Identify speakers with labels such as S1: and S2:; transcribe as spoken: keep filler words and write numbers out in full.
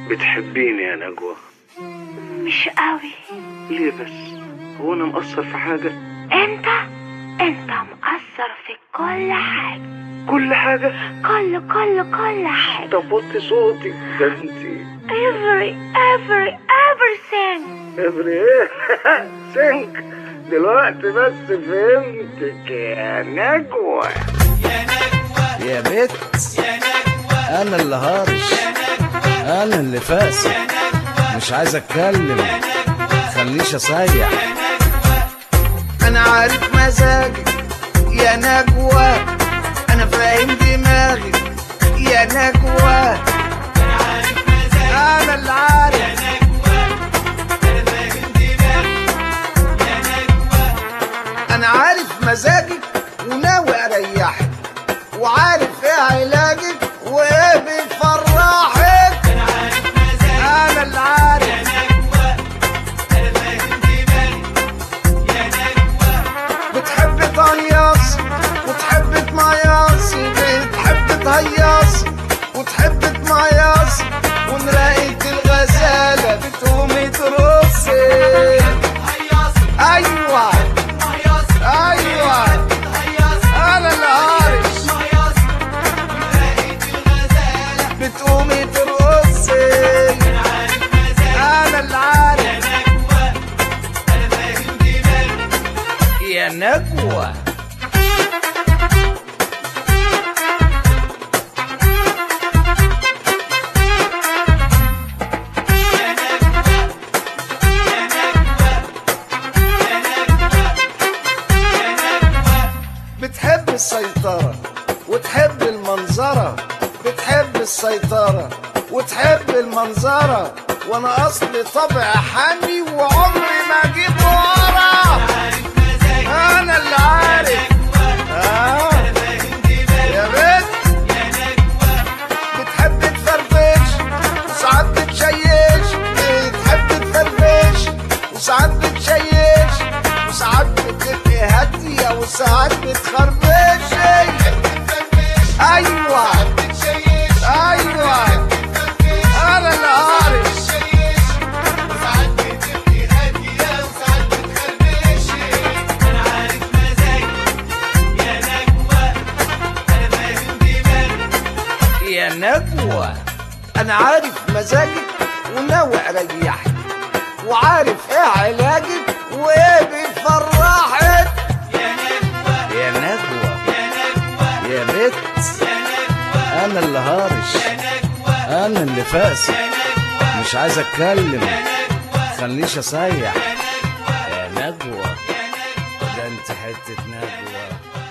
S1: بتحبيني يا نجوى؟
S2: مش قوي.
S1: ليه بس؟ هو انا مقصر في حاجة؟
S2: انت انت مقصر في كل حاجة.
S1: كل حاجة؟
S2: كل كل كل حاجة.
S1: طب وطي صوتي، ده انتي
S2: every every everything.
S1: every ايه؟ سنك. دلوقتي بس فهمتك يا نجوى.
S3: يا نجوى
S4: يا بت،
S3: يا نجوى
S4: انا اللي هارش، انا اللي فاسد، مش عايز اتكلم، خليش اصيح.
S5: انا عارف مزاجك يا نجوى، انا فاهم دماغك يا نجوى،
S3: انا عارف مزاجك
S5: انا اللي عارف
S3: يا نجوى، انا فاهم دماغك يا نجوى،
S5: انا عارف مزاجك وناوي اريحك، وعارف ايه علاجك وايه بيفرحك.
S3: انا عارف مزاجك
S5: انا اللي عارف
S3: يا نجوى، انا فاهم دماغك يا نجوى،
S5: بتحب تهيص وتحب تميص، بتحب تهيص وتحب تميص، ونراقة الغزالة بتقومي ترصي.
S3: هيص
S5: ايوه
S3: هيص
S5: ايوه
S3: هيص
S5: انا اللي عارف
S3: هيص ونراقة الغزالة.
S5: بتقومي ترقصي.
S3: انا عارف مزاجك
S5: انا اللي عارف
S3: يا نجوى، انا فاهم دماغك
S5: يا نجوى.
S3: يا نجوى يا نجوى يا نجوى يا نجوى.
S5: بتحب السيطرة وتحب المنظرة، بتحب السيطرة وتحب المنظرة، وانا اصلي طبع حامي وعمري ما جيت ورا.
S3: عارف مزاجك
S5: انا اللي عارف اه
S3: انا فاهم دماغك
S5: يا بنت.
S3: يا نجوى
S5: بتحب تفرفش وساعات بتشيش، بتحب تفرفش وساعات بتشيش، وساعات بتبقي هادية وساعات بتخربشي. ايوه
S3: بتشيش
S5: ايوه انا اللي عارف
S3: وساعات بتبقي هادية وساعات بتخربشي. انا عارف مزاجك يا نجوى، انا فاهم دماغك
S5: يا نجوى. انا عارف مزاجك وناوي اريحك، وعارف ايه علاجك وايه بيفرحك.
S3: يا نجوى
S4: يا نجوى
S3: يا نجوى
S4: يا بت،
S3: يا نجوى
S4: انا اللي هارش،
S3: يا نجوى
S4: انا اللي فاسد،
S3: يا نجوى
S4: مش عايز اتكلم،
S3: يا نجوى
S4: خليش اصيح.
S3: يا نجوى
S4: يا نجوى،
S3: يا نجوى
S4: ده انت حتة نجوى.